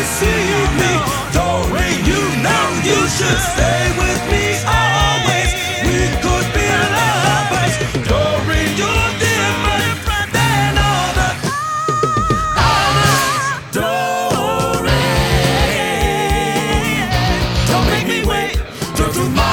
deceive me. Doreen, you know you should stay with me always. We could be lovers. Doreen, you're different than all the others. Doreen, don't make me wait till tomorrow.